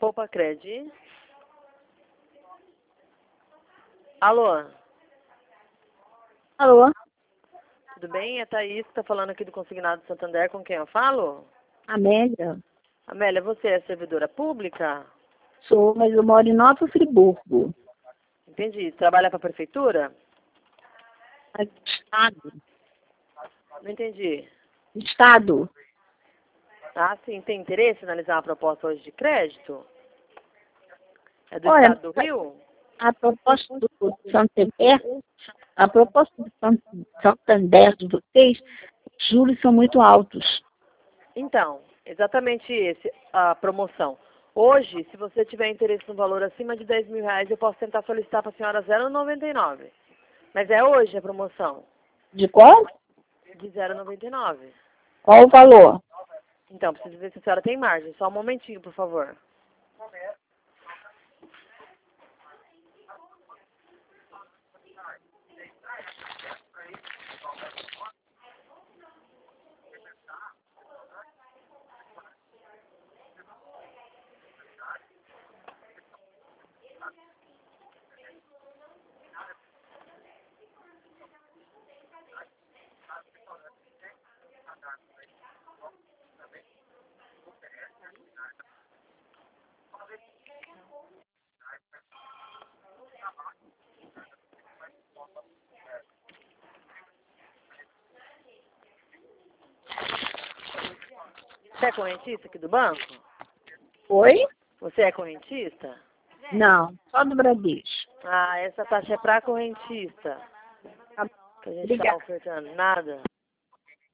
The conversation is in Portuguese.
Opa, Cred. Alô? Alô? Tudo bem? É Thaís que tá falando aqui do Consignado Santander. Com quem eu falo? Amélia? Amélia, você é servidora pública? Sou, mas eu moro em Nova Friburgo. Entendi. Trabalha para a prefeitura? Estado. Não entendi. Estado. Ah, sim. Tem interesse em analisar uma proposta hoje de crédito? É do Olha, estado do Rio? a proposta do Santander, a proposta do Santander de vocês, os juros são muito altos. Então, exatamente a promoção. Hoje, se você tiver interesse no valor acima de R$ 10.000, eu posso tentar solicitar para a senhora 0,99. Mas é hoje a promoção, De qual? de 0,99. Qual o valor? Então, preciso ver se a senhora tem margem. Só um momentinho, por favor. Você é correntista aqui do banco? Oi? Você é correntista? Não, só do Bradesco. Ah, essa taxa é para correntista. Tá, Que a gente está obrigada. ofertando. Nada.